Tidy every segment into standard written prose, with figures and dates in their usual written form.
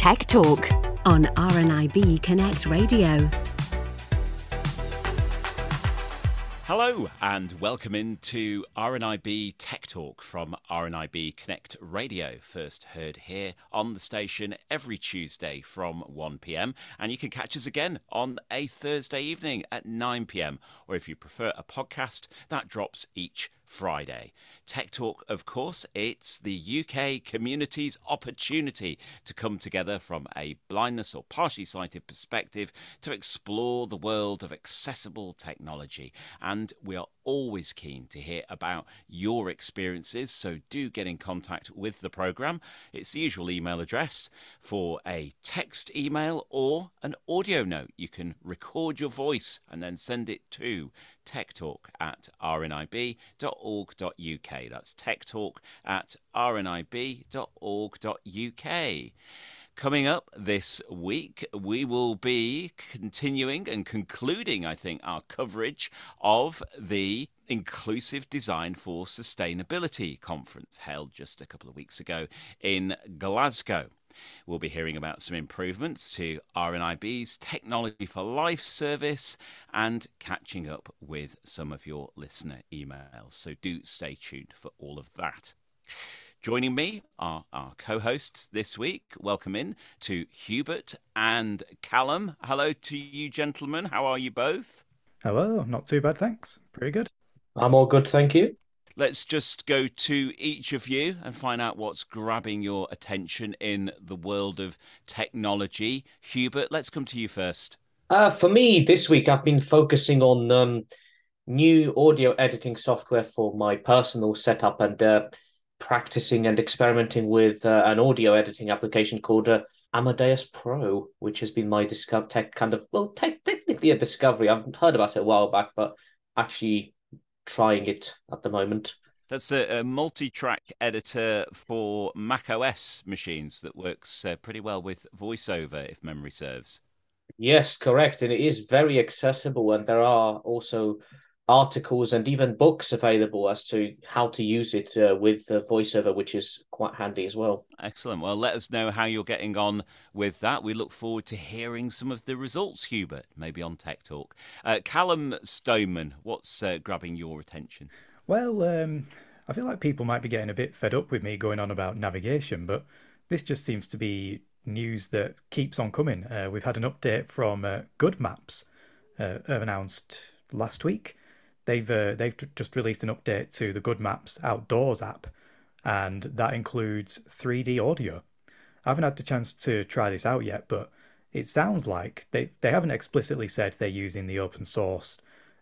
Tech Talk on RNIB Connect Radio. Hello and welcome into RNIB Tech Talk from RNIB Connect Radio, first heard here on the station every Tuesday from 1pm, and you can catch us again on a Thursday evening at 9pm, or if you prefer a podcast, that drops each Friday. Tech Talk, of course, it's the UK community's opportunity to come together from a blindness or partially sighted perspective to explore the world of accessible technology. And we are always keen to hear about your experiences, so do get in contact with the programme. It's the usual email address for a text email or an audio note. You can record your voice and then send it to techtalk@rnib.org.uk. That's techtalk@rnib.org.uk. Coming up this week, we will be continuing and concluding, I think, our coverage of the Inclusive Design for Sustainability conference held just a couple of weeks ago in Glasgow. We'll be hearing about some improvements to RNIB's Technology for Life service and catching up with some of your listener emails. So do stay tuned for all of that. Joining me are our co-hosts this week. Welcome in to Hubert and Callum. Hello to you, gentlemen. How are you both? Hello, not too bad, thanks. Pretty good. I'm all good, thank you. Let's just go to each of you and find out what's grabbing your attention in the world of technology. Hubert, let's come to you first. For me, this week, I've been focusing on new audio editing software for my personal setup and practicing and experimenting with an audio editing application called Amadeus Pro, which has been my technically a discovery. I've heard about it a while back, but actually trying it at the moment. That's a multi-track editor for macOS machines that works pretty well with VoiceOver, if memory serves. Yes, correct. And it is very accessible, and there are also articles and even books available as to how to use it with VoiceOver, which is quite handy as well. Excellent. Well, let us know how you're getting on with that. We look forward to hearing some of the results, Hubert, maybe on Tech Talk. Callum Stoneman, what's grabbing your attention? Well, I feel like people might be getting a bit fed up with me going on about navigation, but this just seems to be news that keeps on coming. We've had an update from Good Maps announced last week. They've just released an update to the Good Maps Outdoors app, and that includes 3D audio. I haven't had the chance to try this out yet, but it sounds like they haven't explicitly said they're using the open source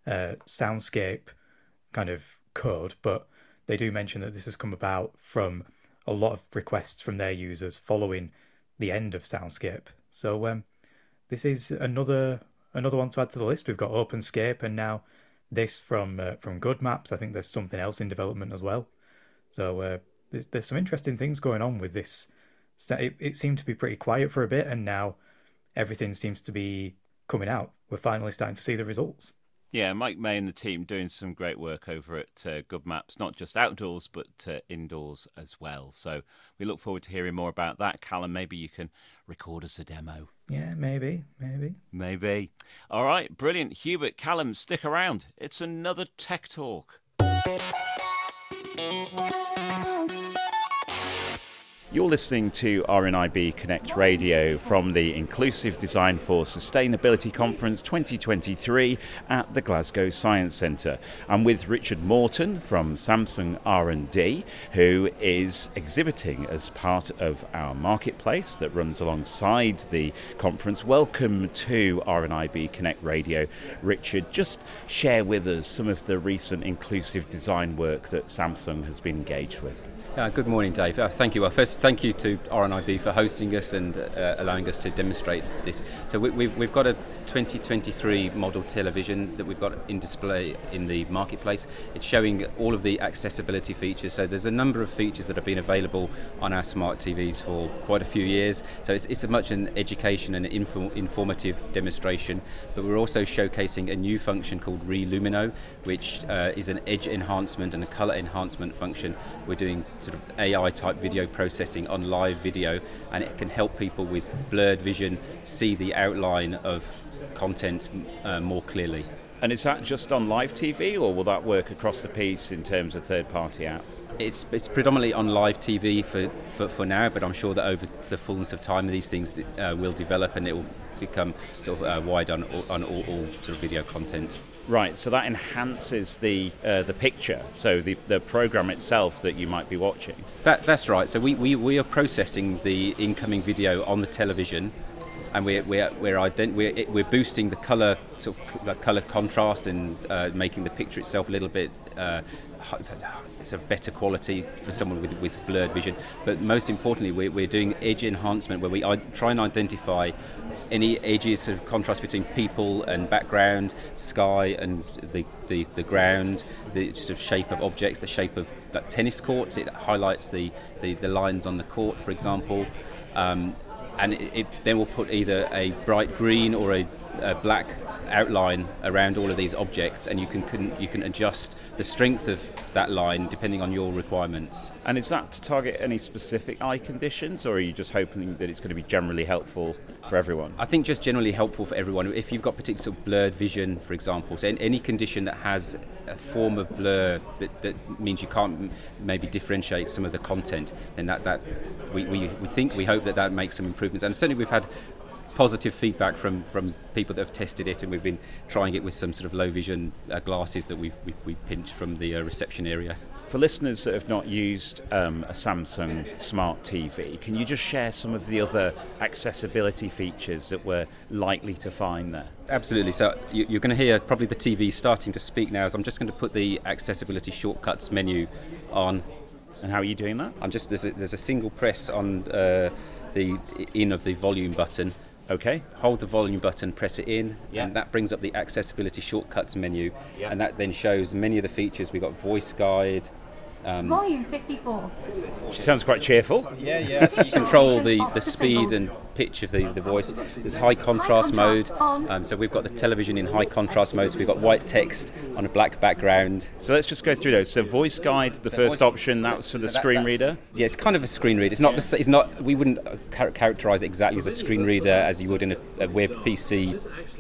Soundscape kind of code, but they do mention that this has come about from a lot of requests from their users following the end of Soundscape. So this is another one to add to the list. We've got OpenScape and now this from Good Maps. I think there's something else in development as well. So there's some interesting things going on with this. It seemed to be pretty quiet for a bit, and now everything seems to be coming out. We're finally starting to see the results. Yeah, Mike May and the team doing some great work over at Good Maps, not just outdoors, but indoors as well. So we look forward to hearing more about that. Callum, maybe you can record us a demo. Yeah, maybe. All right, brilliant. Hubert, Callum, stick around. It's another Tech Talk. You're listening to RNIB Connect Radio from the Inclusive Design for Sustainability Conference 2023 at the Glasgow Science Centre. I'm with Richard Morton from Samsung R&D, who is exhibiting as part of our marketplace that runs alongside the conference. Welcome to RNIB Connect Radio. Richard, just share with us some of the recent inclusive design work that Samsung has been engaged with. Good morning, Dave. Thank you. Well, first, thank you to RNIB for hosting us and allowing us to demonstrate this. So we've got a 2023 model television that we've got in display in the marketplace. It's showing all of the accessibility features. So there's a number of features that have been available on our smart TVs for quite a few years. So it's as much an education and informative demonstration. But we're also showcasing a new function called Relumino, which is an edge enhancement and a color enhancement function. We're doing sort of AI type video processing processing on live video, and it can help people with blurred vision see the outline of content more clearly. And is that just on live TV, or will that work across the piece in terms of third-party apps? It's predominantly on live TV for now, but I'm sure that over the fullness of time these things will develop and it will become sort of wide on all sort of video content. Right, so that enhances the picture, so the program itself that you might be watching. That's right. So we are processing the incoming video on the television, and we're boosting the color, sort of the color contrast, and making the picture itself a little bit sort of better quality for someone with blurred vision. But most importantly, we're doing edge enhancement, where we try and identify any edges of contrast between people and background, sky and the ground, the sort of shape of objects, the shape of like tennis courts. It highlights the lines on the court, for example. And it then will put either a bright green or a black outline around all of these objects, and you can adjust the strength of that line depending on your requirements. And is that to target any specific eye conditions, or are you just hoping that it's going to be generally helpful for everyone? I think just generally helpful for everyone. If you've got particular sort of blurred vision, for example, so any condition that has a form of blur that means you can't maybe differentiate some of the content, then that we hope that makes some improvements. And certainly we've had positive feedback from people that have tested it, and we've been trying it with some sort of low vision glasses that we pinched from the reception area. For listeners that have not used a Samsung Smart TV, can you just share some of the other accessibility features that we're likely to find there? Absolutely. So you're going to hear probably the TV starting to speak now, so I'm just going to put the accessibility shortcuts menu on. And how are you doing that? There's a single press on the in of the volume button. Okay. Hold the volume button, press it in, and that brings up the accessibility shortcuts menu, and that then shows many of the features. We've got voice guide. Volume 54. She sounds quite cheerful. Yeah. So you control the speed and pitch of the voice. There's high contrast mode. So we've got the television in high contrast mode. So we've got white text on a black background. So let's just go through those. So voice guide, the first option, that's for the screen reader. Yeah, it's kind of a screen reader. It's not. It's not. We wouldn't characterise it exactly as a screen reader as you would in a web PC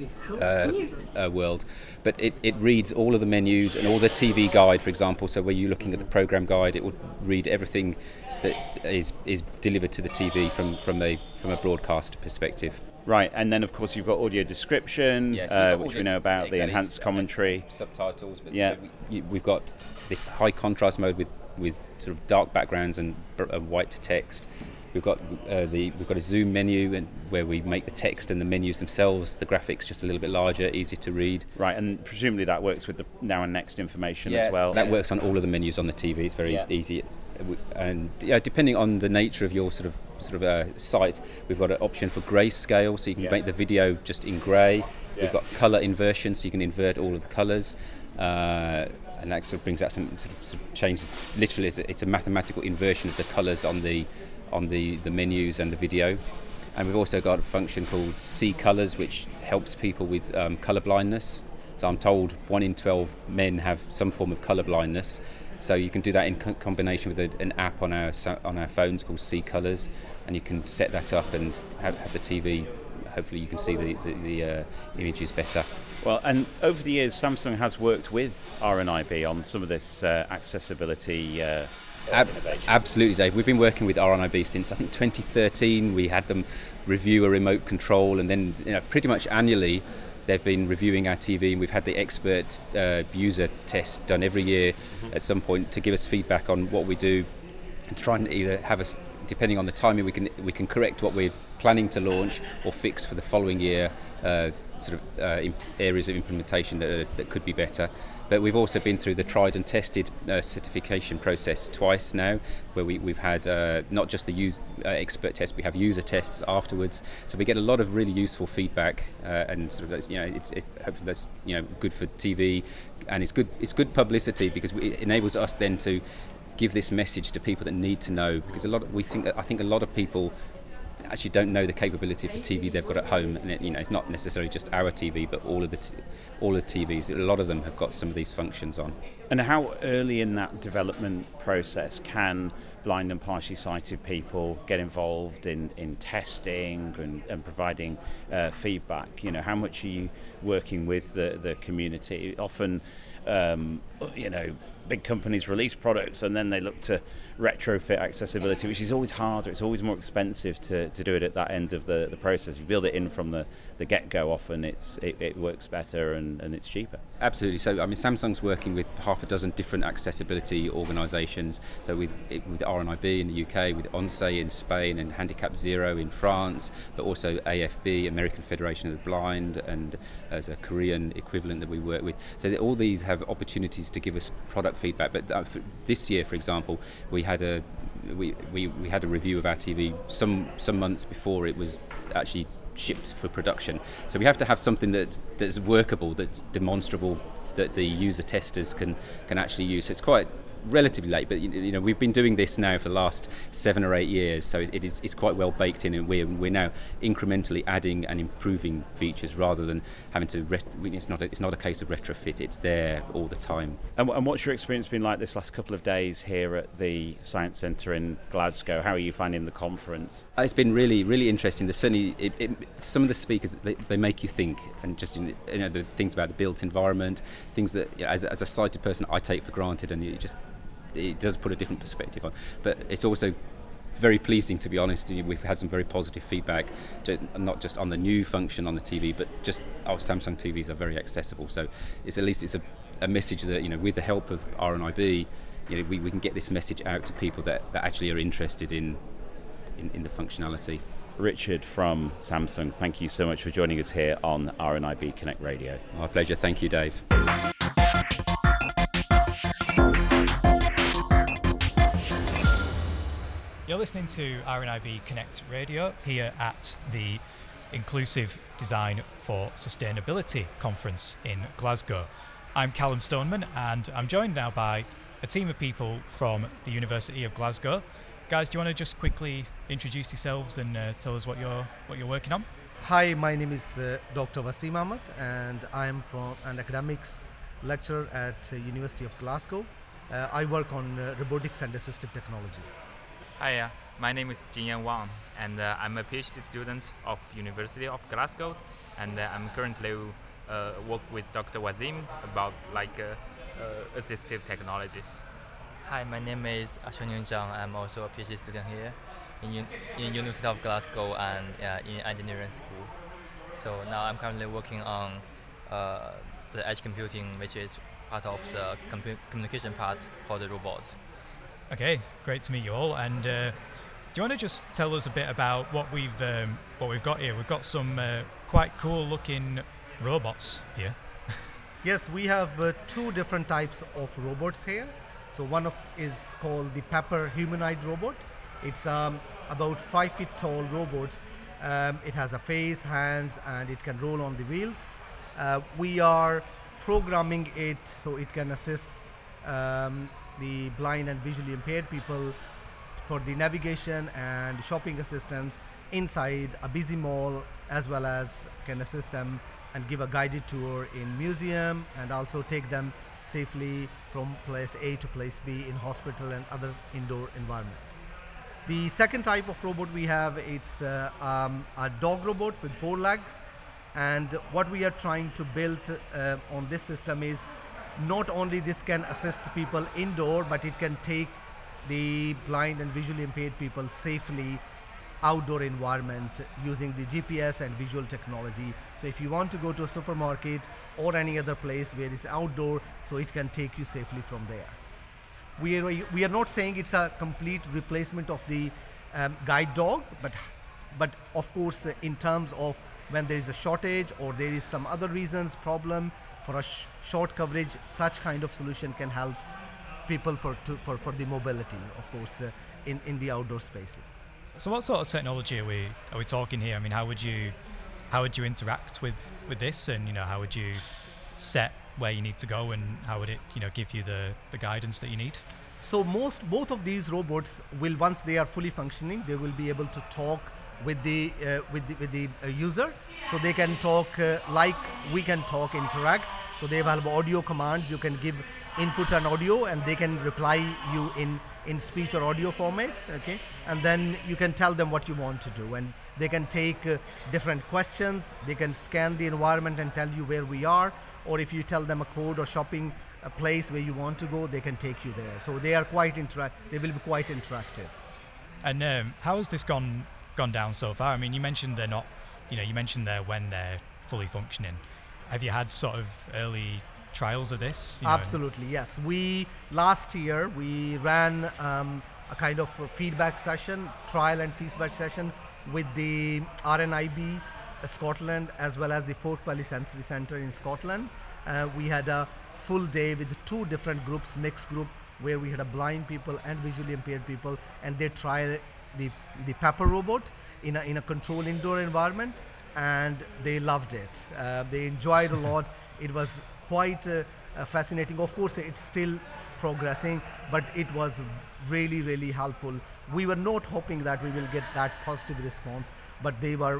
world. But it reads all of the menus and all the TV guide, for example. So where you're looking at the program guide, it will read everything that is delivered to the TV from a broadcast perspective. Right, and then of course you've got audio description, which we know about, the enhanced commentary, subtitles. But so we've got this high contrast mode with sort of dark backgrounds and white text. We've got a zoom menu, and where we make the text and the menus themselves, the graphics just a little bit larger, easy to read. Right, and presumably that works with the now and next information as well. That works on all of the menus on the TV. It's very easy, and depending on the nature of your sort of site, we've got an option for grayscale, so you can make the video just in grey. We've got colour inversion, so you can invert all of the colours. And that sort of brings out some sort of changes. Literally, it's a mathematical inversion of the colours on the menus and the video. And we've also got a function called See Colours, which helps people with colour blindness. So I'm told 1 in 12 men have some form of colour blindness. So you can do that in combination with an app on our phones called See Colours, and you can set that up and have the TV. Hopefully you can see the images better. Well, and over the years, Samsung has worked with RNIB on some of this accessibility Absolutely, Dave. We've been working with RNIB since, I think, 2013. We had them review a remote control, and then pretty much annually they've been reviewing our TV, and we've had the expert user test done every year at some point to give us feedback on what we do, and try and either have us, depending on the timing, we can correct what we're planning to launch or fix for the following year, areas of implementation that could be better. But we've also been through the tried and tested certification process twice now, where we've had not just the expert test, we have user tests afterwards. So we get a lot of really useful feedback, and sort of it's hopefully that's good for TV, and it's good publicity, because it enables us then to give this message to people that need to know, because I think a lot of people actually don't know the capability of the TV they've got at home, and it's not necessarily just our TV, but all of the TVs. A lot of them have got some of these functions on. And how early in that development process can blind and partially sighted people get involved in testing and providing feedback? How much are you working with the community? Often, big companies release products and then they look to retrofit accessibility, which is always harder. It's always more expensive to do it at that end of the process. If you build it in from the get-go, often it works better and it's cheaper. Absolutely. So, Samsung's working with half a dozen different accessibility organisations. So with RNIB in the UK, with ONCE in Spain, and Handicap Zero in France, but also AFB, American Federation of the Blind, and as a Korean equivalent that we work with. So all these have opportunities to give us product feedback. But this year, for example, we had a review of our TV some months before it was actually shipped for production. So we have to have something that's workable, that's demonstrable, that the user testers can actually use. So it's quite relatively late, but we've been doing this now for the last 7 or 8 years, so it's quite well baked in, and we're now incrementally adding and improving features rather than having to. It's not a case of retrofit. It's there all the time. And what's your experience been like this last couple of days here at the Science Centre in Glasgow? How are you finding the conference? It's been really, really interesting. There's certainly some of the speakers, they make you think, and just the things about the built environment, things that as a sighted person I take for granted, and it does put a different perspective on. But it's also very pleasing, to be honest. We've had some very positive feedback, not just on the new function on the TV, but just our Samsung TVs are very accessible. So it's a message that, with the help of RNIB, we can get this message out to people that actually are interested in the functionality. Richard from Samsung, thank you so much for joining us here on RNIB Connect Radio. My pleasure. Thank you, Dave. You're listening to RNIB Connect Radio here at the Inclusive Design for Sustainability conference in Glasgow. I'm Callum Stoneman, and I'm joined now by a team of people from the University of Glasgow. Guys, do you want to just quickly introduce yourselves and tell us what you're working on? Hi, my name is Dr. Wasim Ahmed, and I am from an academics lecturer at University of Glasgow. I work on robotics and assistive technology. Hi, my name is Jinyan Wang, and I'm a PhD student of University of Glasgow, and I'm currently work with Dr. Wasim about assistive technologies. Hi, my name is Sheng-Yun Zhang. I'm also a PhD student here in University of Glasgow and in engineering school. So now I'm currently working on the edge computing, which is part of the communication part for the robots. Okay, great to meet you all. And do you want to just tell us a bit about what we've got here? We've got some quite cool-looking robots here. Yes, we have 2 different types of robots here. So one is called the Pepper humanoid robot. It's about 5 feet tall robots. It has a face, hands, and it can roll on the wheels. We are programming it so it can assist the blind and visually impaired people for the navigation and shopping assistance inside a busy mall, as well as can assist them and give a guided tour in museum, and also take them safely from place A to place B in hospital and other indoor environment. The second type of robot we have, it's a dog robot with 4 legs, and what we are trying to build on this system is not only this can assist people indoor, but it can take the blind and visually impaired people safely outdoor environment using the GPS and visual technology. So if you want to go to a supermarket or any other place where it's outdoor, so it can take you safely from there. We are not saying it's a complete replacement of the guide dog, but of course in terms of when there is a shortage or there is some other reasons problem for a short coverage, such kind of solution can help people for the mobility, of course, in the outdoor spaces. So what sort of technology are we talking here? I mean, how would you interact with this, and how would you set where you need to go, and how would it give you the guidance that you need? So both of these robots will, once they are fully functioning, they will be able to talk with the user, so they can talk like we can talk, interact. So they will have audio commands. You can give input and audio, and they can reply you in speech or audio format. Okay, and then you can tell them what you want to do, and they can take different questions. They can scan the environment and tell you where we are, or if you tell them a code or shopping a place where you want to go, they can take you there. So they are they will be quite interactive. And how has this gone down so far? I mean, you mentioned they're not, you mentioned there when they're fully functioning. Have you had sort of early trials of this? Absolutely, yes. Last year we ran a kind of feedback session, trial and feedback session with the RNIB Scotland as well as the Forth Valley Sensory Centre in Scotland. We had a full day with 2 different groups, mixed group, where we had a blind people and visually impaired people, and they tried the Pepper robot in a controlled indoor environment, and they loved it. They enjoyed a lot. It was quite fascinating. Of course, it's still progressing, but it was really, really helpful. We were not hoping that we will get that positive response, but they were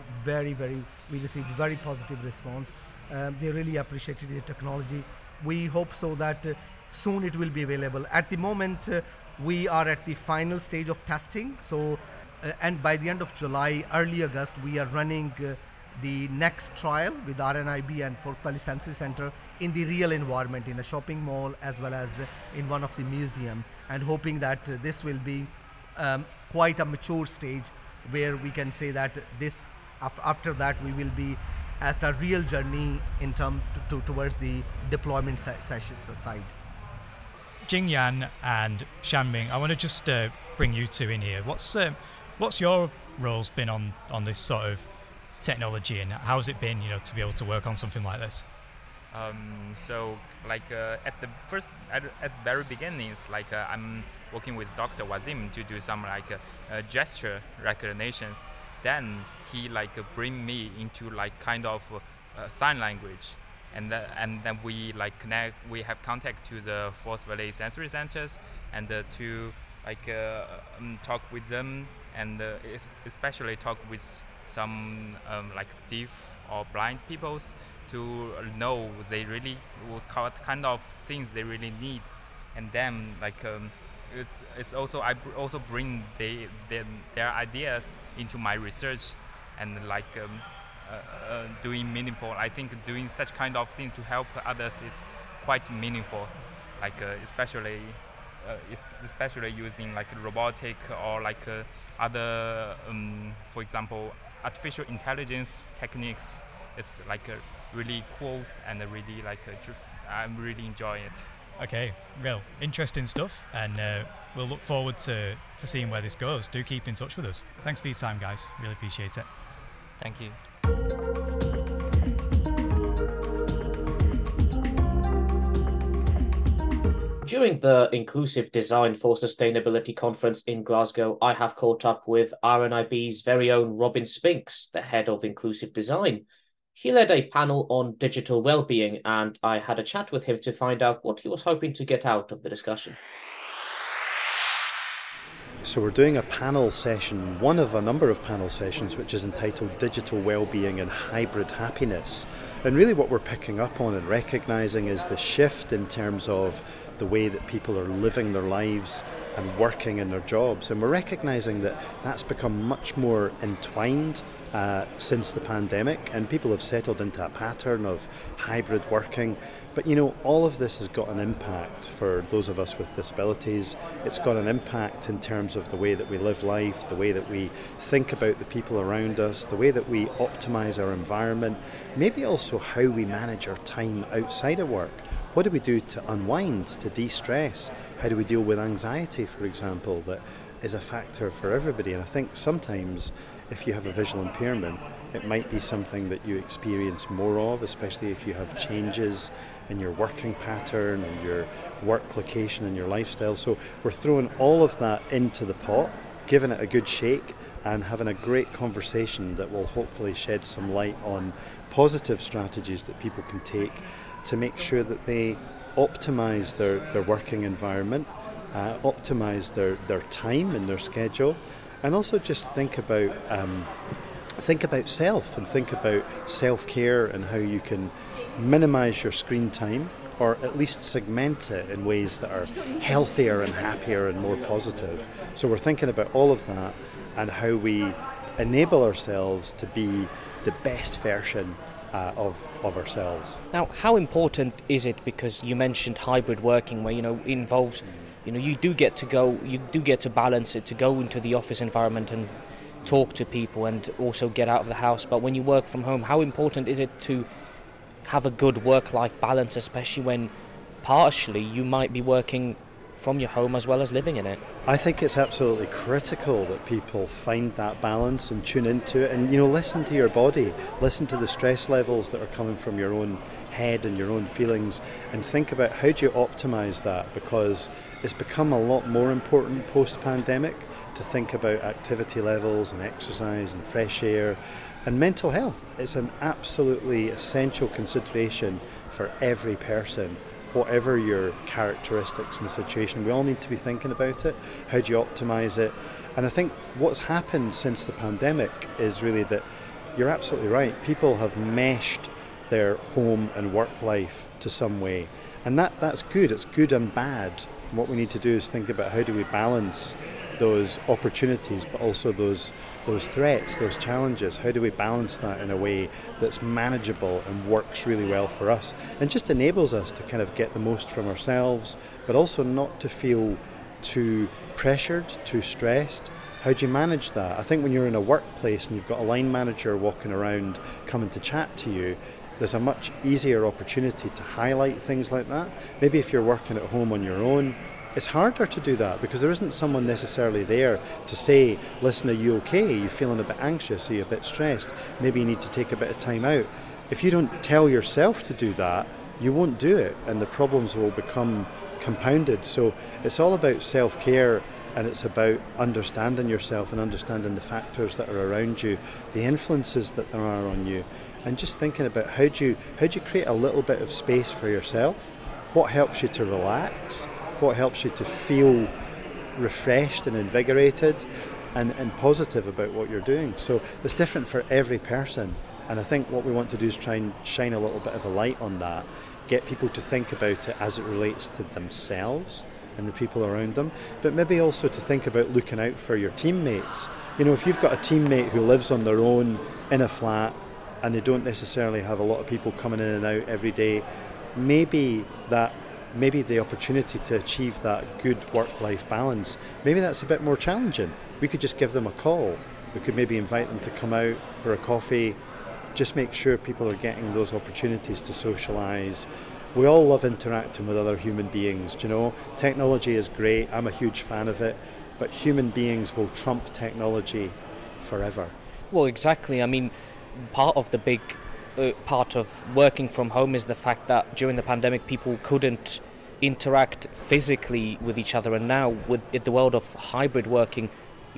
we received very positive response. They really appreciated the technology. We hope so that soon it will be available. At the moment, we are at the final stage of testing. So, and by the end of July, early August, we are running the next trial with RNIB and Forth Valley Sensory Centre in the real environment, in a shopping mall as well as in one of the museum, and hoping that this will be quite a mature stage where we can say that this after that we will be at a real journey in terms towards the deployment sites. Jingyan and Shanming, I want to just bring you two in here. What's your roles been on this sort of technology, and how has it been, to be able to work on something like this? So at the very beginnings, I'm working with Dr. Wazim to do some gesture recognitions. Then he bring me into kind of sign language, and then we connect. We have contact to the Forth Valley Sensory Centers and to talk with them, and especially talk with some deaf or blind peoples to know what kind of things they really need, and then it's also I also bring their ideas into my research, and doing meaningful. I think doing such kind of thing to help others is quite meaningful, especially using robotic or other for example artificial intelligence techniques. It's really cool, and really I'm really enjoying it. Okay, real interesting stuff, and we'll look forward to seeing where this goes. Do keep in touch with us. Thanks for your time, guys. Really appreciate it. Thank you. During the Inclusive Design for Sustainability conference in Glasgow, I have caught up with RNIB's very own Robin Spinks, the head of Inclusive Design. He led a panel on digital well-being, and I had a chat with him to find out what he was hoping to get out of the discussion. So we're doing a panel session, one of a number of panel sessions, which is entitled Digital Wellbeing and Hybrid Happiness. And really what we're picking up on and recognising is the shift in terms of the way that people are living their lives and working in their jobs. And we're recognising that that's become much more entwined since the pandemic, and people have settled into a pattern of hybrid working. But all of this has got an impact for those of us with disabilities. It's got an impact in terms of the way that we live life, the way that we think about the people around us, the way that we optimise our environment, maybe also how we manage our time outside of work. What do we do to unwind, to de-stress? How do we deal with anxiety, for example, that is a factor for everybody? And I think sometimes if you have a visual impairment, it might be something that you experience more of, especially if you have changes in your working pattern and your work location and your lifestyle. So we're throwing all of that into the pot, giving it a good shake, and having a great conversation that will hopefully shed some light on positive strategies that people can take to make sure that they optimise their working environment, optimise their time and their schedule, and also just think about self and think about self-care and how you can minimize your screen time, or at least segment it in ways that are healthier and happier and more positive. So we're thinking about all of that and how we enable ourselves to be the best version of ourselves. Now, how important is it, because you mentioned hybrid working, where involves, you do get to balance it, to go into the office environment and talk to people and also get out of the house. But when you work from home, how important is it to have a good work-life balance, especially when partially you might be working from your home as well as living in it? I think it's absolutely critical that people find that balance and tune into it, and listen to your body, listen to the stress levels that are coming from your own head and your own feelings, and think about how do you optimize that, because it's become a lot more important post-pandemic to think about activity levels and exercise and fresh air and mental health. It's an absolutely essential consideration for every person, whatever your characteristics and situation. We all need to be thinking about it. How do you optimize it? And I think what's happened since the pandemic is really that you're absolutely right. People have meshed their home and work life to some way. And that's good. It's good and bad. And what we need to do is think about how do we balance those opportunities, but also those threats, those challenges. How do we balance that in a way that's manageable and works really well for us, and just enables us to kind of get the most from ourselves, but also not to feel too pressured, too stressed. How do you manage that? I think when you're in a workplace and you've got a line manager walking around coming to chat to you, there's a much easier opportunity to highlight things like that. Maybe if you're working at home on your own, it's harder to do that because there isn't someone necessarily there to say, listen, are you okay? Are you feeling a bit anxious? Are you a bit stressed? Maybe you need to take a bit of time out. If you don't tell yourself to do that, you won't do it, and the problems will become compounded. So it's all about self-care, and it's about understanding yourself and understanding the factors that are around you, the influences that there are on you, and just thinking about how do you create a little bit of space for yourself? What helps you to relax? What helps you to feel refreshed and invigorated and positive about what you're doing? So it's different for every person, and I think what we want to do is try and shine a little bit of a light on that, get people to think about it as it relates to themselves and the people around them, but maybe also to think about looking out for your teammates. If you've got a teammate who lives on their own in a flat and they don't necessarily have a lot of people coming in and out every day, maybe the opportunity to achieve that good work-life balance, maybe that's a bit more challenging. We could just give them a call. We could maybe invite them to come out for a coffee, just make sure people are getting those opportunities to socialise. We all love interacting with other human beings, Technology is great, I'm a huge fan of it, but human beings will trump technology forever. Well, exactly. I mean, part of the big part of working from home is the fact that during the pandemic people couldn't interact physically with each other, and now with the world of hybrid working,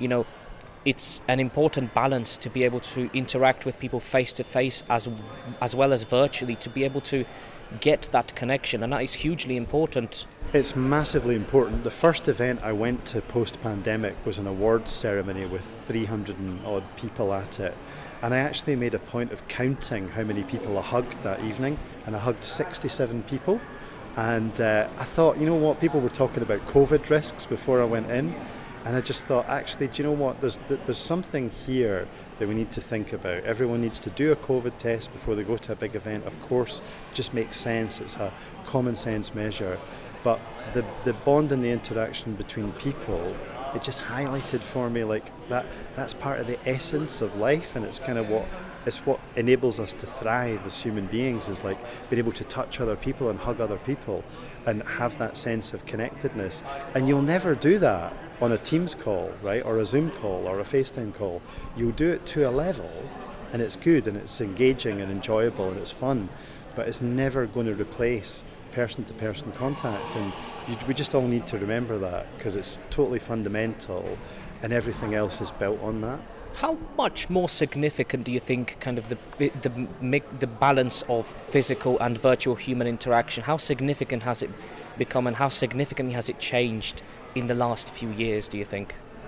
it's an important balance to be able to interact with people face to face as well as virtually, to be able to get that connection, and that is hugely important. It's massively important. The first event I went to post-pandemic was an awards ceremony with 300 and odd people at it. And I actually made a point of counting how many people I hugged that evening, and I hugged 67 people. And I thought, people were talking about COVID risks before I went in, and I just thought, actually, do you know what? There's something here that we need to think about. Everyone needs to do a COVID test before they go to a big event. Of course, it just makes sense. It's a common sense measure. But the bond and the interaction between people, it just highlighted for me that's part of the essence of life, and it's kind of what enables us to thrive as human beings, is being able to touch other people and hug other people and have that sense of connectedness. And you'll never do that on a Teams call, right, or a Zoom call or a FaceTime call. You'll do it to a level, and it's good and it's engaging and enjoyable and it's fun, but it's never going to replace person-to-person contact, and we just all need to remember that, because it's totally fundamental and everything else is built on that. How much more significant do you think kind of the balance of physical and virtual human interaction, how significant has it become, and how significantly has it changed in the last few years, do you think?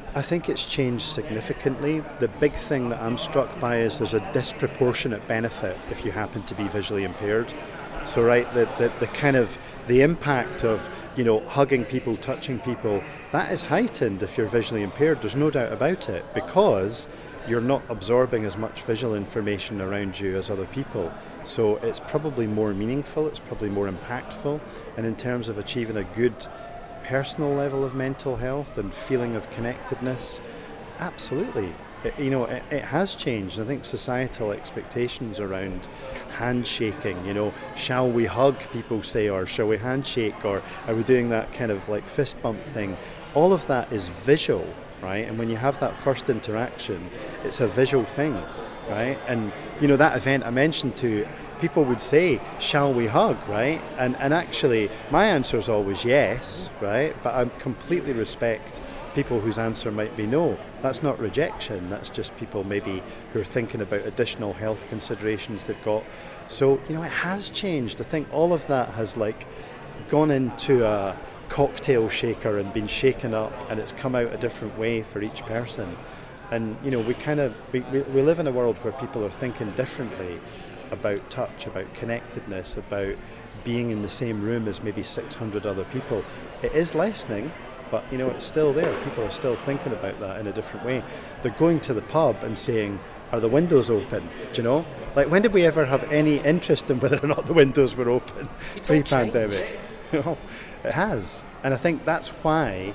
I think it's changed significantly. The big thing that I'm struck by is there's a disproportionate benefit if you happen to be visually impaired. So, right, the kind of the impact of, hugging people, touching people, that is heightened if you're visually impaired. There's no doubt about it, because you're not absorbing as much visual information around you as other people. So it's probably more meaningful, it's probably more impactful, and in terms of achieving a good personal level of mental health and feeling of connectedness, absolutely. It has changed. I think societal expectations around handshaking, shall we hug, people say, or shall we handshake, or are we doing that kind of like fist bump thing? All of that is visual, right? And when you have that first interaction, it's a visual thing, right? And, that event I mentioned to, people would say, shall we hug, right? And actually, my answer is always yes, right? But I completely respect people whose answer might be no. That's not rejection, that's just people maybe who are thinking about additional health considerations they've got. So, it has changed. I think all of that has gone into a cocktail shaker and been shaken up, and it's come out a different way for each person. And, we live in a world where people are thinking differently about touch, about connectedness, about being in the same room as maybe 600 other people. It is lessening, but it's still there. People are still thinking about that in a different way. They're going to the pub and saying, are the windows open? Do you know? When did we ever have any interest in whether or not the windows were open pre-pandemic? It has. And I think that's why,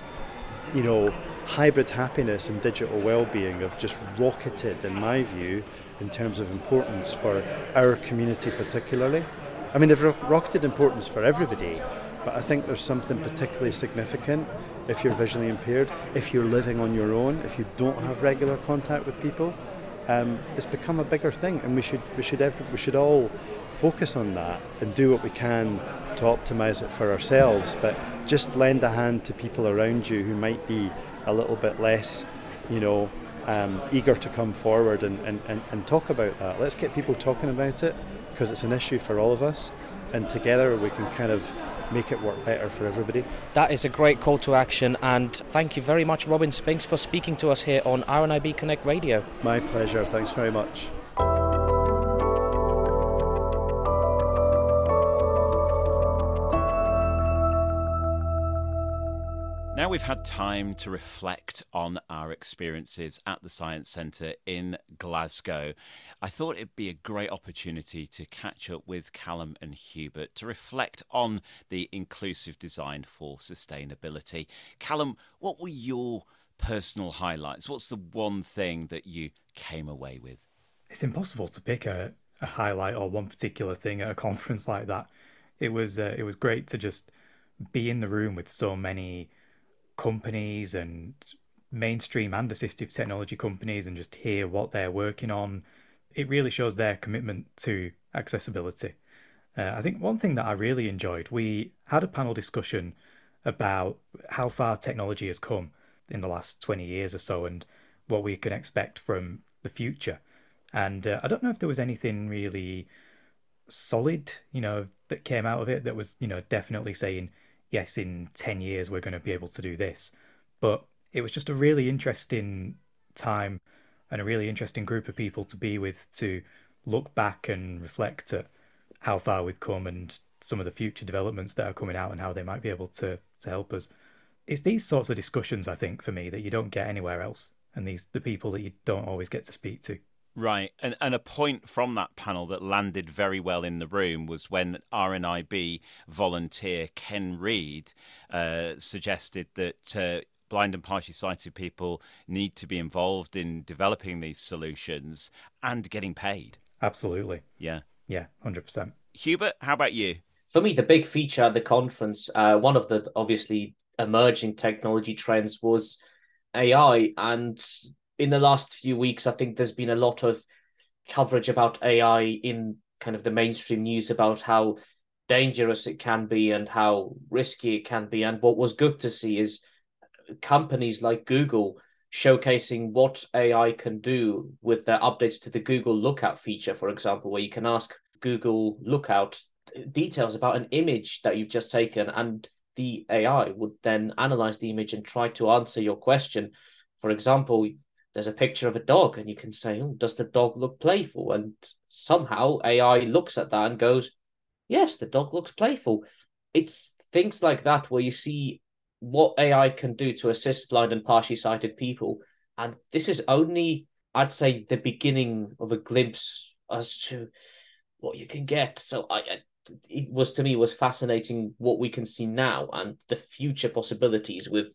hybrid happiness and digital well-being have just rocketed, in my view, in terms of importance for our community particularly. I mean, they've rocketed importance for everybody, but I think there's something particularly significant if you're visually impaired, if you're living on your own, if you don't have regular contact with people. It's become a bigger thing, and we should all focus on that and do what we can to optimise it for ourselves, but just lend a hand to people around you who might be a little bit less, eager to come forward and talk about that. Let's get people talking about it, because it's an issue for all of us, and together we can kind of make it work better for everybody. That is a great call to action, and thank you very much, Robin Spinks, for speaking to us here on RNIB Connect Radio. My pleasure, thanks very much. Now we've had time to reflect on our experiences at the Science Centre in Glasgow, I thought it'd be a great opportunity to catch up with Callum and Hubert to reflect on the inclusive design for sustainability. Callum, what were your personal highlights? What's the one thing that you came away with? It's impossible to pick a highlight or one particular thing at a conference like that. It was great to just be in the room with so many companies and mainstream and assistive technology companies and just hear what they're working on. It really shows their commitment to accessibility. I think one thing that I really enjoyed, we had a panel discussion about how far technology has come in the last 20 years or so and what we can expect from the future. And I don't know if there was anything really solid, that came out of it that was, definitely saying, yes, in 10 years we're going to be able to do this. But it was just a really interesting time and a really interesting group of people to be with, to look back and reflect at how far we've come and some of the future developments that are coming out and how they might be able to help us. It's these sorts of discussions, I think, for me, that you don't get anywhere else, and the people that you don't always get to speak to. Right, and a point from that panel that landed very well in the room was when RNIB volunteer Ken Reed suggested that blind and partially sighted people need to be involved in developing these solutions and getting paid. Absolutely. Yeah. Yeah, 100%. Hubert, how about you? For me, the big feature at the conference, one of the obviously emerging technology trends was AI, and in the last few weeks, I think there's been a lot of coverage about AI in kind of the mainstream news about how dangerous it can be and how risky it can be. And what was good to see is companies like Google showcasing what AI can do with their updates to the Google Lookout feature, for example, where you can ask Google Lookout details about an image that you've just taken, and the AI would then analyze the image and try to answer your question. For example, there's a picture of a dog and you can say, oh, does the dog look playful? And somehow AI looks at that and goes, yes, the dog looks playful. It's things like that where you see what AI can do to assist blind and partially sighted people. And this is only, I'd say, the beginning of a glimpse as to what you can get. So it was, to me, was fascinating what we can see now and the future possibilities with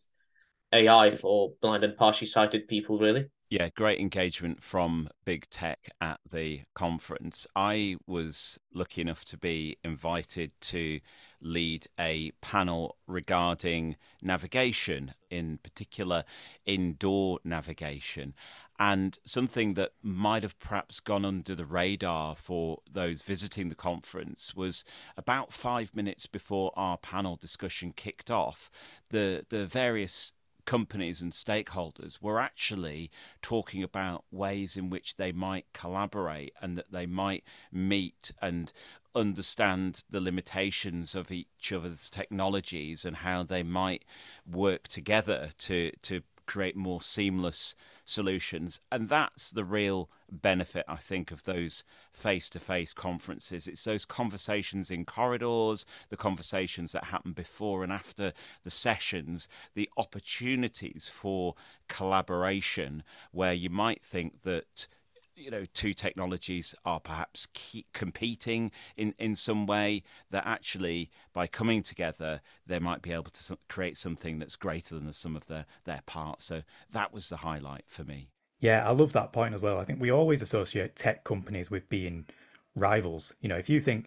AI for blind and partially sighted people, really. Yeah, great engagement from big tech at the conference. I was lucky enough to be invited to lead a panel regarding navigation, in particular indoor navigation. And something that might have perhaps gone under the radar for those visiting the conference was about 5 minutes before our panel discussion kicked off, the various companies and stakeholders were actually talking about ways in which they might collaborate and that they might meet and understand the limitations of each other's technologies and how they might work together to create more seamless solutions. And that's the real benefit, I think, of those face-to-face conferences. It's those conversations in corridors, the conversations that happen before and after the sessions, the opportunities for collaboration where you might think that two technologies are perhaps competing in some way, that actually by coming together they might be able to create something that's greater than the sum of their parts. So that was the highlight for me. Yeah, I love that point as well. I think we always associate tech companies with being rivals. If you think,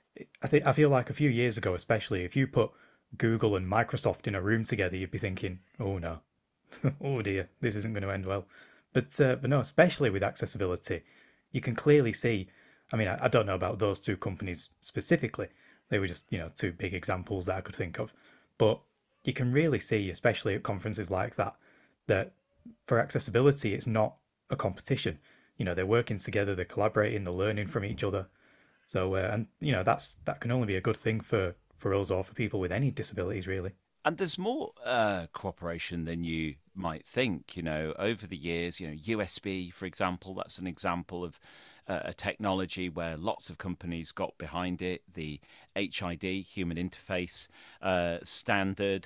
I feel like a few years ago, especially, if you put Google and Microsoft in a room together, you'd be thinking, oh no, oh dear, this isn't going to end well. But no, especially with accessibility, you can clearly see. I mean, I don't know about those two companies specifically. They were just, two big examples that I could think of. But you can really see, especially at conferences like that, that for accessibility, it's not a competition. They're working together, they're collaborating, they're learning from each other. So, and that can only be a good thing for us or for people with any disabilities, really. And there's more cooperation than you might think. Over the years, USB, for example, that's an example of a technology where lots of companies got behind it. The HID, Human Interface Standard,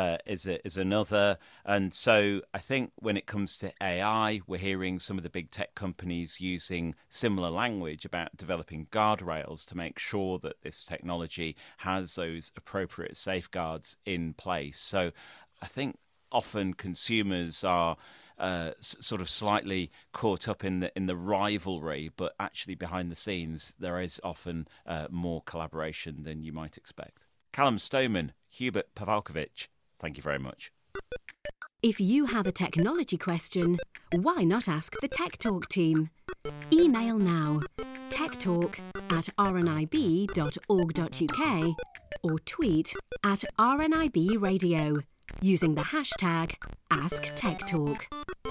is another. And so I think when it comes to AI, we're hearing some of the big tech companies using similar language about developing guardrails to make sure that this technology has those appropriate safeguards in place. So I think often consumers are sort of slightly caught up in the rivalry, but actually behind the scenes there is often more collaboration than you might expect. Callum Stoneman, Hubert Pavalkovich, thank you very much. If you have a technology question, why not ask the Tech Talk team? Email now, techtalk@rnib.org.uk or tweet @RNIB using the hashtag AskTechTalk.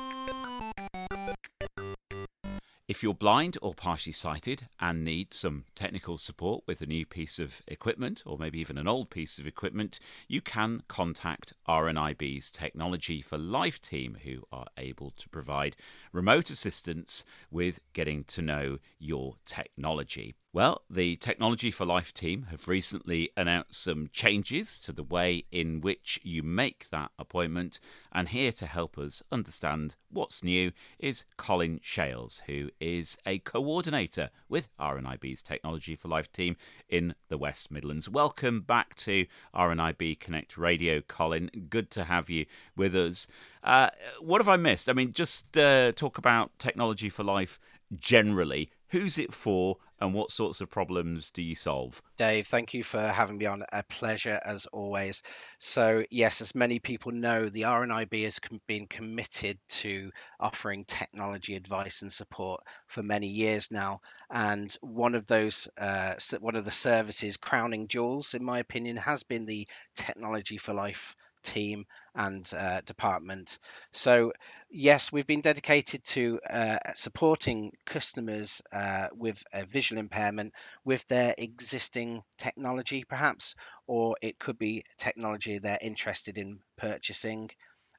If you're blind or partially sighted and need some technical support with a new piece of equipment, or maybe even an old piece of equipment, you can contact RNIB's Technology for Life team, who are able to provide remote assistance with getting to know your technology. Well, the Technology for Life team have recently announced some changes to the way in which you make that appointment, and here to help us understand what's new is Colin Shales, who is a coordinator with RNIB's Technology for Life team in the West Midlands. Welcome back to RNIB Connect Radio, Colin. Good to have you with us. What have I missed? I mean, just talk about Technology for Life generally. Who's it for and what sorts of problems do you solve? Dave, thank you for having me on. A pleasure as always. So yes, as many people know, the RNIB has been committed to offering technology advice and support for many years now. And one of the services crowning jewels, in my opinion, has been the Technology for Life team and department. So yes, we've been dedicated to supporting customers with a visual impairment with their existing technology perhaps, or it could be technology they're interested in purchasing.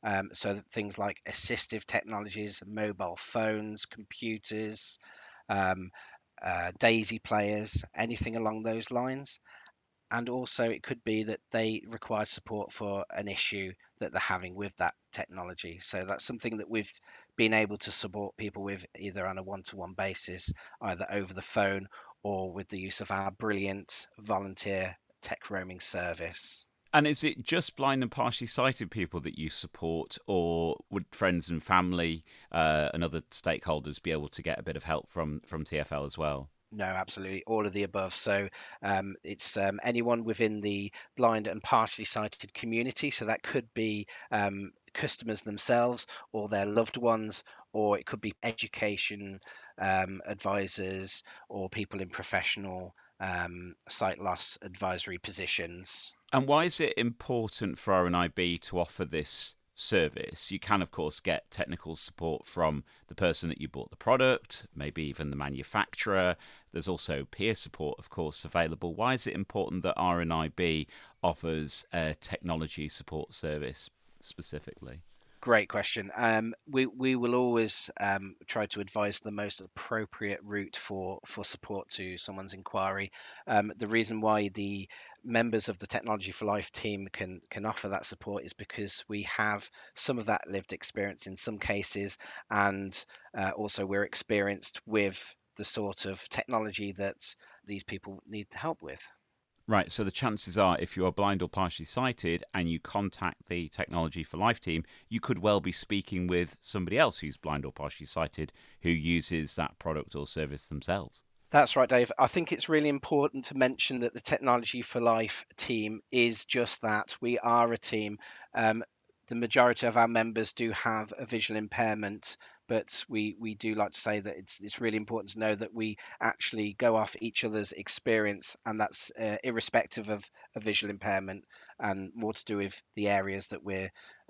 So that things like assistive technologies, mobile phones, computers, um, daisy players, anything along those lines. And also it could be that they require support for an issue that they're having with that technology. So that's something that we've been able to support people with either on a one-to-one basis, either over the phone or with the use of our brilliant volunteer tech roaming service. And is it just blind and partially sighted people that you support, or would friends and family and other stakeholders be able to get a bit of help from TFL as well? No, absolutely, all of the above. So it's anyone within the blind and partially sighted community. So that could be customers themselves or their loved ones, or it could be education advisors or people in professional sight loss advisory positions. And why is it important for RNIB to offer this service? You can, of course, get technical support from the person that you bought the product, maybe even the manufacturer. There's also peer support, of course, available. Why is it important that RNIB offers a technology support service specifically? Great question. We will always try to advise the most appropriate route for support to someone's inquiry. The reason why the members of the Technology for Life team can offer that support is because we have some of that lived experience in some cases, and also we're experienced with the sort of technology that these people need help with. Right, so the chances are if you are blind or partially sighted and you contact the Technology for Life team, you could well be speaking with somebody else who's blind or partially sighted who uses that product or service themselves. That's right, Dave. I think it's really important to mention that the Technology for Life team is just that. We are a team. The majority of our members do have a visual impairment, but we do like to say that it's really important to know that we actually go off each other's experience, and that's irrespective of a visual impairment, and more to do with the areas that we're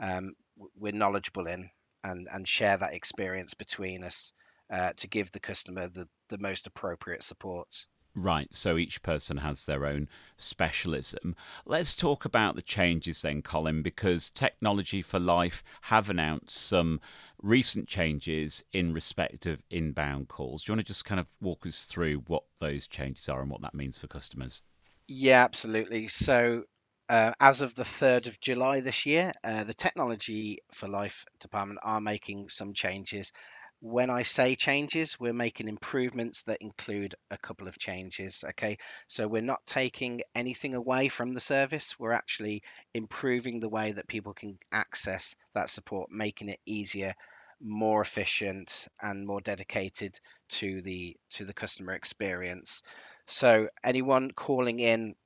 knowledgeable in, and share that experience between us to give the customer the most appropriate support. Right, so each person has their own specialism. Let's talk about the changes then, Colin, because Technology for Life have announced some recent changes in respect of inbound calls. Do you want to just kind of walk us through what those changes are and what that means for customers? Yeah, absolutely. So as of the 3rd of July this year, the Technology for Life department are making some changes. When I say changes, we're making improvements that include a couple of changes. Okay, so we're not taking anything away from the service. We're actually improving the way that people can access that support, making it easier, more efficient, and more dedicated to the customer experience. So anyone calling in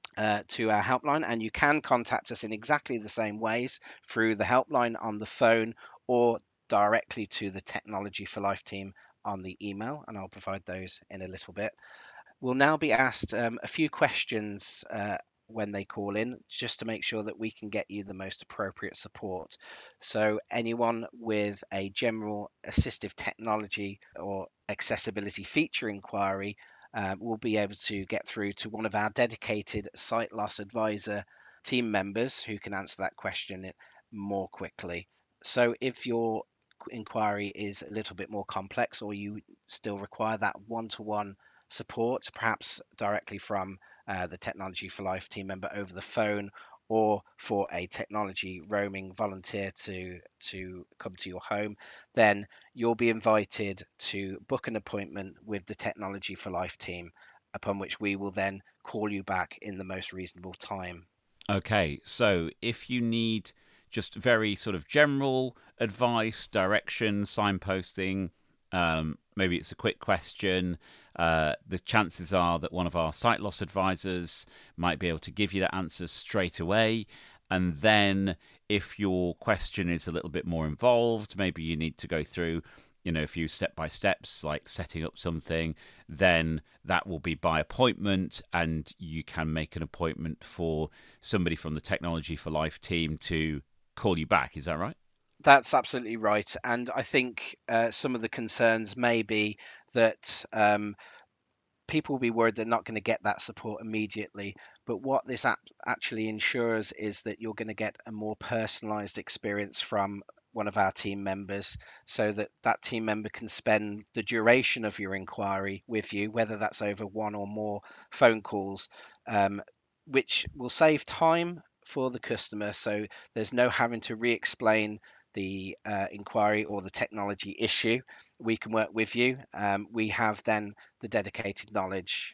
to our helpline, and you can contact us in exactly the same ways through the helpline on the phone or directly to the Technology for Life team on the email, and I'll provide those in a little bit. We'll now be asked a few questions when they call in, just to make sure that we can get you the most appropriate support. So anyone with a general assistive technology or accessibility feature inquiry will be able to get through to one of our dedicated sight loss advisor team members who can answer that question more quickly. So if your inquiry is a little bit more complex, or you still require that one-to-one support, perhaps directly from the Technology for Life team member over the phone, or for a technology roaming volunteer to come to your home, then you'll be invited to book an appointment with the Technology for Life team, upon which we will then call you back in the most reasonable time. Okay, so if you need just very sort of general advice, direction, signposting, maybe it's a quick question, the chances are that one of our sight loss advisors might be able to give you that answer straight away. And then if your question is a little bit more involved, maybe you need to go through a few step-by-steps like setting up something, then that will be by appointment, and you can make an appointment for somebody from the Technology for Life team to call you back. Is that right? That's absolutely right. And I think some of the concerns may be that people will be worried they're not going to get that support immediately. But what this actually ensures is that you're going to get a more personalized experience from one of our team members, so that that team member can spend the duration of your inquiry with you, whether that's over one or more phone calls, which will save time for the customer. So there's no having to re-explain the inquiry or the technology issue. We can work with you. We have then the dedicated knowledge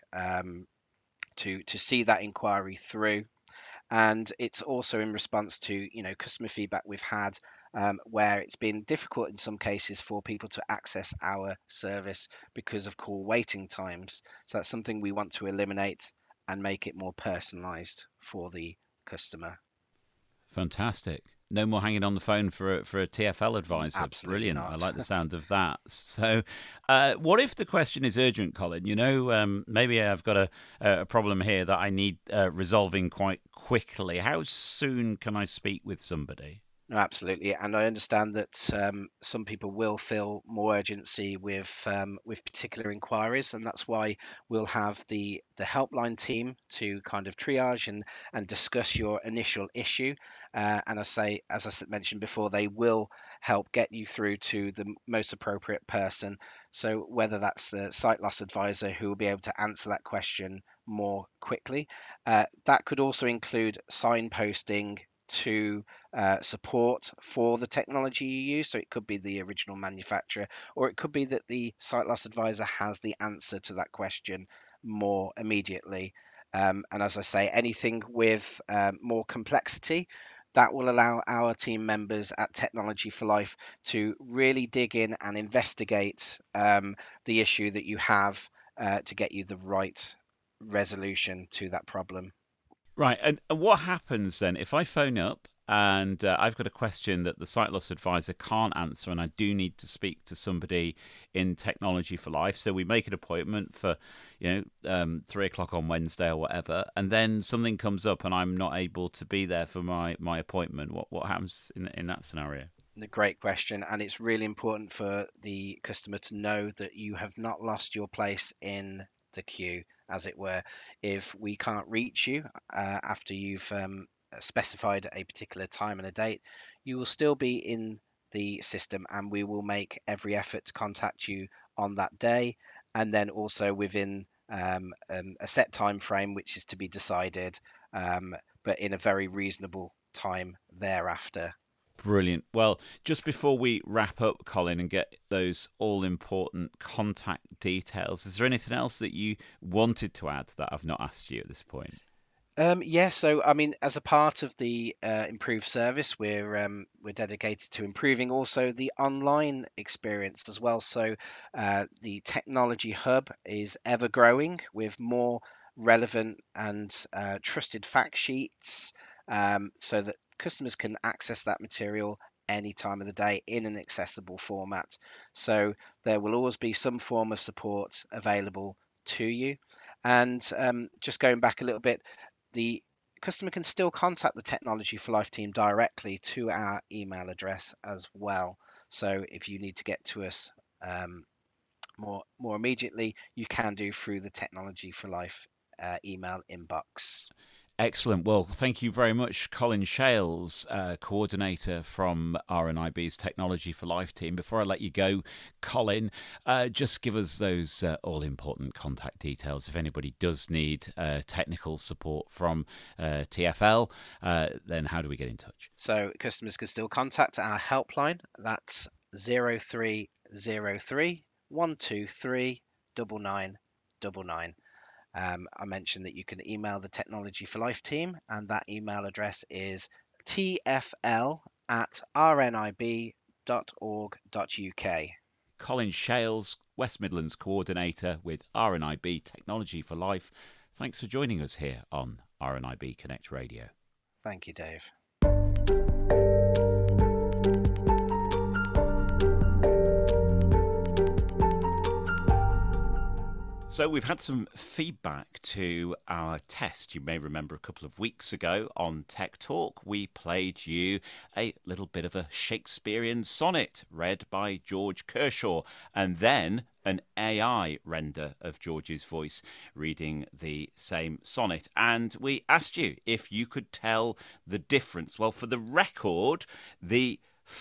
to see that inquiry through. And it's also in response to customer feedback we've had, where it's been difficult in some cases for people to access our service because of call waiting times. So that's something we want to eliminate and make it more personalized for the customer. Fantastic. No more hanging on the phone for a TFL advisor. Absolutely Brilliant. not. I like the sound of that. So what if the question is urgent, Colin? Maybe I've got a problem here that I need resolving quite quickly. How soon can I speak with somebody? No, absolutely, and I understand that some people will feel more urgency with particular inquiries, and that's why we'll have the helpline team to kind of triage and discuss your initial issue. And as I mentioned before, they will help get you through to the most appropriate person. So whether that's the sight loss advisor who will be able to answer that question more quickly, that could also include signposting to support for the technology you use. So it could be the original manufacturer, or it could be that the sight loss advisor has the answer to that question more immediately. And as I say, anything with more complexity, that will allow our team members at Technology for Life to really dig in and investigate the issue that you have to get you the right resolution to that problem. Right, and what happens then if I phone up and I've got a question that the sight loss advisor can't answer, and I do need to speak to somebody in Technology for Life? So we make an appointment for 3:00 on Wednesday or whatever, and then something comes up and I'm not able to be there for my appointment. What happens in that scenario? A great question, and it's really important for the customer to know that you have not lost your place in the queue, as it were. If we can't reach you after you've specified a particular time and a date, you will still be in the system, and we will make every effort to contact you on that day, and then also within a set time frame, which is to be decided, but in a very reasonable time thereafter. Brilliant. Well, just before we wrap up, Colin, and get those all-important contact details, is there anything else that you wanted to add that I've not asked you at this point? So I mean, as a part of the improved service, we're dedicated to improving also the online experience as well. So the technology hub is ever growing with more relevant and trusted fact sheets, so that customers can access that material any time of the day in an accessible format. So there will always be some form of support available to you. And just going back a little bit, the customer can still contact the Technology for Life team directly to our email address as well. So if you need to get to us more immediately, you can do through the Technology for Life email inbox. Excellent. Well, thank you very much, Colin Shales, coordinator from RNIB's Technology for Life team. Before I let you go, Colin, just give us those all-important contact details. If anybody does need technical support from TFL, then how do we get in touch? So customers can still contact our helpline. That's 0303 123 9999. I mentioned that you can email the Technology for Life team, and that email address is tfl@rnib.org.uk. Colin Shales, West Midlands coordinator with RNIB Technology for Life. Thanks for joining us here on RNIB Connect Radio. Thank you, Dave. So we've had some feedback to our test. You may remember a couple of weeks ago on Tech Talk, we played you a little bit of a Shakespearean sonnet read by George Kershaw, and then an AI render of George's voice reading the same sonnet. And we asked you if you could tell the difference. Well, for the record, the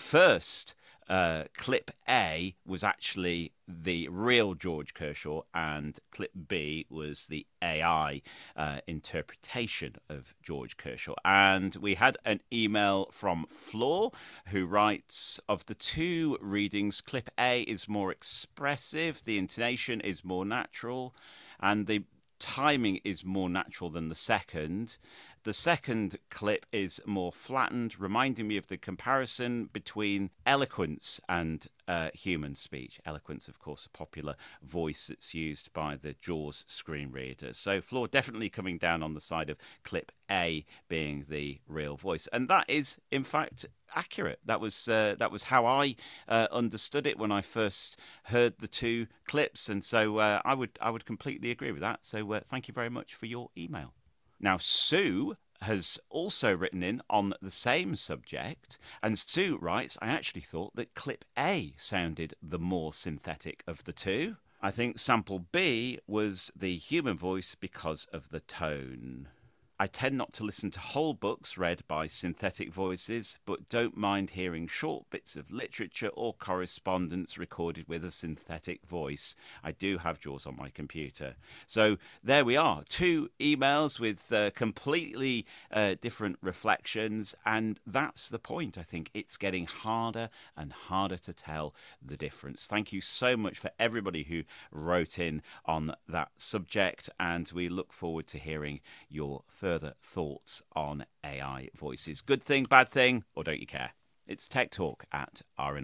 first clip A was actually the real George Kershaw, and clip B was the AI interpretation of George Kershaw. And we had an email from Floor, who writes, of the two readings, clip A is more expressive, the intonation is more natural, and the timing is more natural than the second. The second clip is more flattened, reminding me of the comparison between eloquence and human speech. Eloquence, of course, a popular voice that's used by the JAWS screen reader. So Floor definitely coming down on the side of clip A being the real voice. And that is, in fact, accurate. That was how I understood it when I first heard the two clips. And so I would completely agree with that. So thank you very much for your email. Now, Sue has also written in on the same subject, and Sue writes, I actually thought that clip A sounded the more synthetic of the two. I think sample B was the human voice because of the tone. I tend not to listen to whole books read by synthetic voices, but don't mind hearing short bits of literature or correspondence recorded with a synthetic voice. I do have JAWS on my computer. So there we are, two emails with completely different reflections, and that's the point. I think it's getting harder and harder to tell the difference. Thank you so much for everybody who wrote in on that subject, and we look forward to hearing your further thoughts on AI voices. Good thing, bad thing, or don't you care? It's Tech Talk at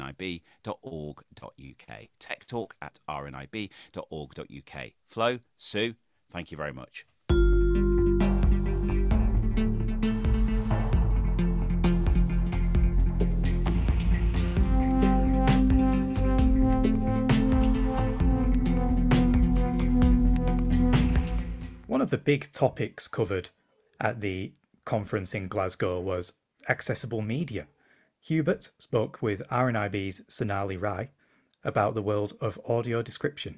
rnib.org.uk. Tech Talk at rnib.org.uk. Flo, Sue, thank you very much. One of the big topics covered at the conference in Glasgow was accessible media. Hubert spoke with RNIB's Sonali Rai about the world of audio description.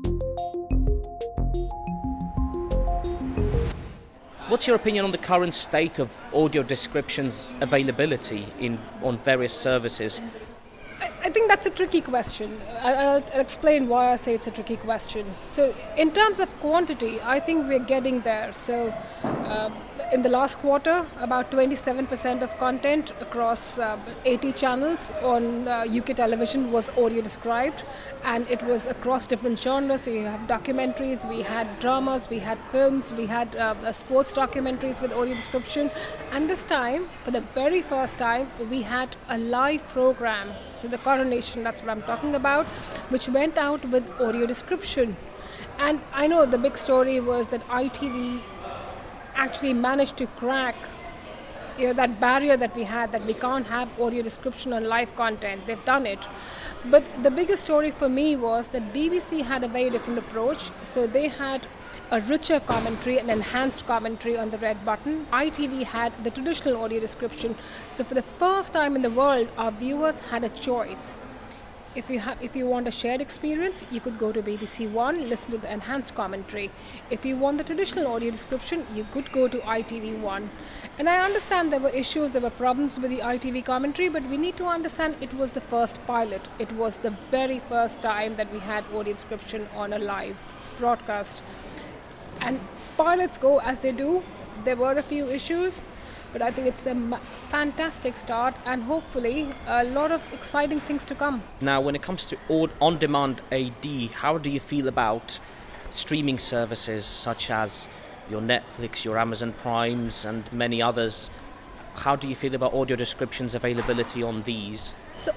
What's your opinion on the current state of audio descriptions availability on various services? I think that's a tricky question. I'll explain why I say it's a tricky question. So in terms of quantity, I think we're getting there. So in the last quarter, about 27% of content across 80 channels on UK television was audio described, and it was across different genres. So you have documentaries, we had dramas, we had films, we had sports documentaries with audio description, and this time, for the very first time, we had a live program. So the Coronation, that's what I'm talking about, which went out with audio description. And I know the big story was that ITV actually managed to crack that barrier that we had, that we can't have audio description on live content. They've done it. But the biggest story for me was that BBC had a very different approach. So they had a richer commentary, an enhanced commentary on the red button. ITV had the traditional audio description. So for the first time in the world, our viewers had a choice. If you want a shared experience, you could go to BBC One, listen to the enhanced commentary. If you want the traditional audio description, you could go to ITV One. And I understand there were issues, there were problems with the ITV commentary, but we need to understand it was the first pilot. It was the very first time that we had audio description on a live broadcast. And pilots go as they do. There were a few issues, but I think it's a fantastic start, and hopefully a lot of exciting things to come. Now, when it comes to on-demand AD, how do you feel about streaming services such as your Netflix, your Amazon Primes, and many others? How do you feel about audio descriptions availability on these? So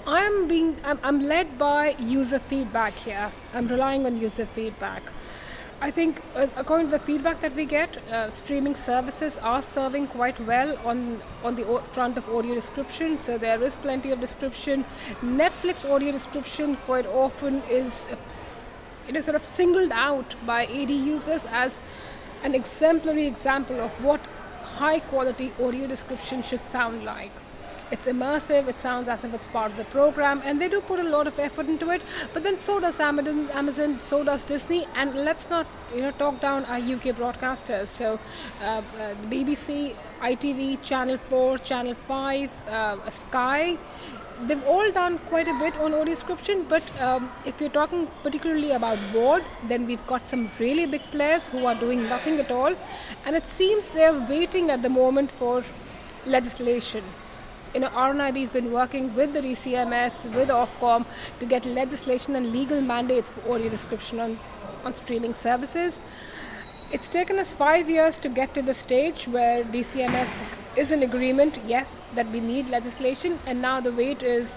I'm led by user feedback here. I'm relying on user feedback. I think, according to the feedback that we get, streaming services are serving quite well on the front of audio description. So there is plenty of description. Netflix audio description quite often is sort of singled out by AD users as an exemplary example of what high quality audio description should sound like. It's immersive, it sounds as if it's part of the program, and they do put a lot of effort into it, but then so does Amazon, so does Disney, and let's not talk down our UK broadcasters. So the BBC, ITV, Channel 4, Channel 5, Sky, they've all done quite a bit on audio description, but if you're talking particularly about board, then we've got some really big players who are doing nothing at all, and it seems they're waiting at the moment for legislation. RNIB has been working with the DCMS, with Ofcom to get legislation and legal mandates for audio description on streaming services. It's taken us 5 years to get to the stage where DCMS is in agreement, yes, that we need legislation, and now the wait is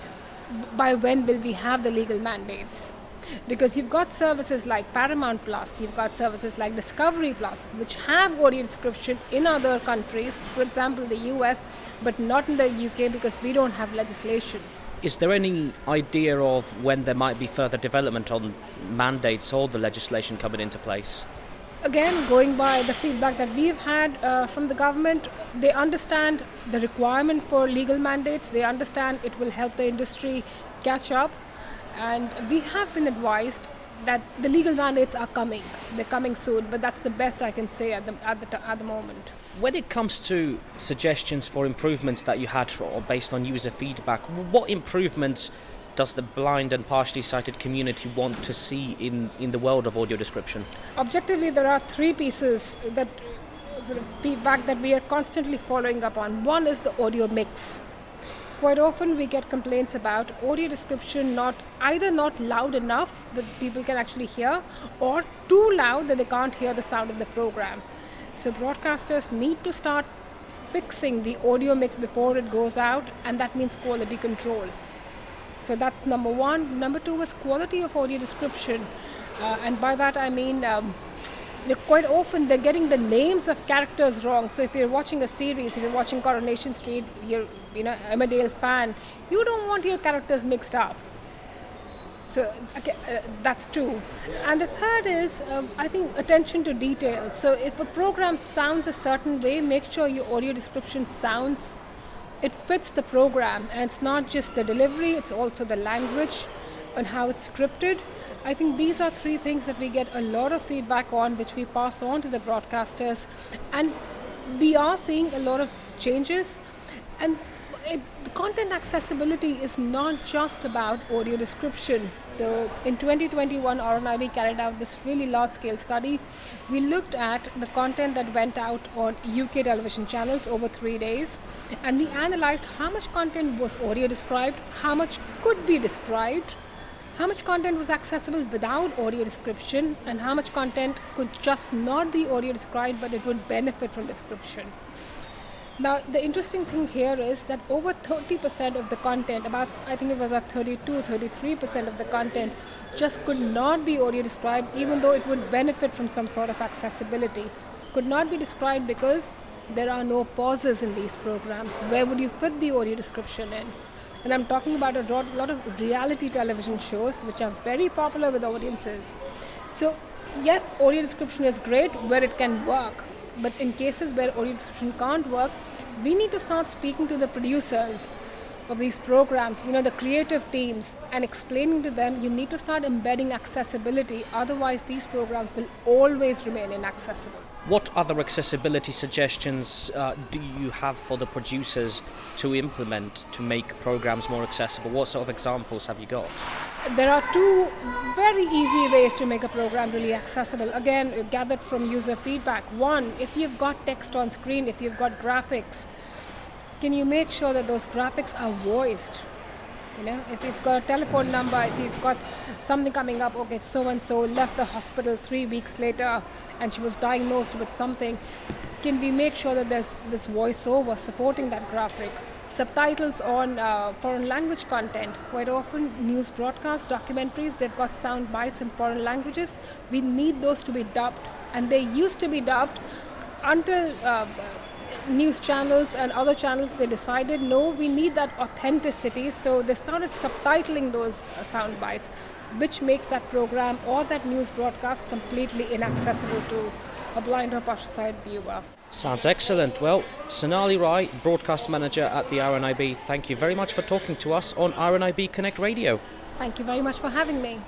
by when will we have the legal mandates? Because you've got services like Paramount Plus, you've got services like Discovery Plus, which have audio description in other countries, for example the US, but not in the UK because we don't have legislation. Is there any idea of when there might be further development on mandates or the legislation coming into place? Again, going by the feedback that we've had from the government, they understand the requirement for legal mandates, they understand it will help the industry catch up. And we have been advised that the legal mandates are coming. They're coming soon, but that's the best I can say at the moment. When it comes to suggestions for improvements that you had based on user feedback, what improvements does the blind and partially sighted community want to see in the world of audio description? Objectively, there are 3 pieces that sort of feedback that we are constantly following up on. One is the audio mix. Quite often we get complaints about audio description either not loud enough that people can actually hear, or too loud that they can't hear the sound of the program. So broadcasters need to start fixing the audio mix before it goes out, and that means quality control. So that's number 1. Number 2 is quality of audio description, and by that I mean quite often they're getting the names of characters wrong. So if you're watching a series, if you're watching Coronation Street, you're Emmerdale fan, you don't want your characters mixed up. So that's 2. And the third is, I think, attention to detail. So if a program sounds a certain way, make sure your audio description it fits the program, and it's not just the delivery, it's also the language and how it's scripted. I think these are 3 things that we get a lot of feedback on, which we pass on to the broadcasters, and we are seeing a lot of changes. And the content accessibility is not just about audio description. So in 2021, RNIB carried out this really large-scale study. We looked at the content that went out on UK television channels over 3 days, and we analyzed how much content was audio described, how much could be described, how much content was accessible without audio description, and how much content could just not be audio described but it would benefit from description. Now, the interesting thing here is that over 30% of the content, I think it was about 33% of the content just could not be audio described, even though it would benefit from some sort of accessibility. Could not be described because there are no pauses in these programs. Where would you fit the audio description in? And I'm talking about a lot of reality television shows which are very popular with audiences. So yes, audio description is great where it can work, but in cases where audio description can't work, we need to start speaking to the producers of these programs, the creative teams, and explaining to them you need to start embedding accessibility, otherwise these programs will always remain inaccessible. What other accessibility suggestions do you have for the producers to implement to make programs more accessible? What sort of examples have you got? There are 2 very easy ways to make a program really accessible. Again, gathered from user feedback. 1, if you've got text on screen, if you've got graphics, can you make sure that those graphics are voiced? If you've got a telephone number, if you've got something coming up, okay, so-and-so left the hospital 3 weeks later and she was diagnosed with something, can we make sure that there's this voiceover supporting that graphic? Subtitles on foreign language content. Quite often, news broadcasts, documentaries, they've got sound bites in foreign languages. We need those to be dubbed, and they used to be dubbed until news channels and other channels, they decided, no, we need that authenticity, so they started subtitling those sound bites. which makes that program or that news broadcast completely inaccessible to a blind or partial sight viewer. Sounds excellent. Well, Sonali Rai, broadcast manager at the RNIB, thank you very much for talking to us on RNIB Connect Radio. Thank you very much for having me.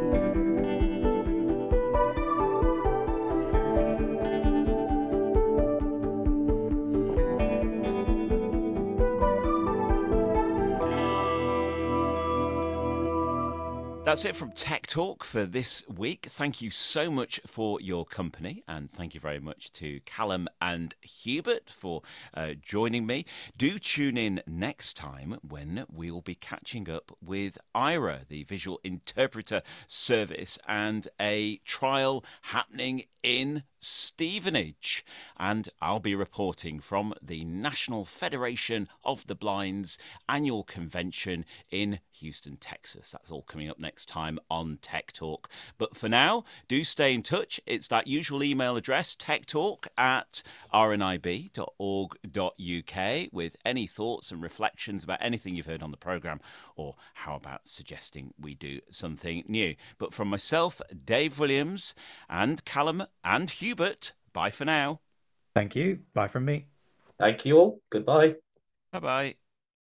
That's it from Tech Talk for this week. Thank you so much for your company, and thank you very much to Callum and Hubert for joining me. Do tune in next time when we will be catching up with Aira, the visual interpreter service, and a trial happening in Stevenage. And I'll be reporting from the National Federation of the Blind's annual convention in Houston, Texas. That's all coming up next time on Tech Talk. But for now, do stay in touch. It's that usual email address, techtalk@rnib.org.uk, with any thoughts and reflections about anything you've heard on the programme, or how about suggesting we do something new. But from myself, Dave Williams, and Callum and Hubert, bye for now. Thank you. Bye from me. Thank you all. Goodbye. Bye-bye.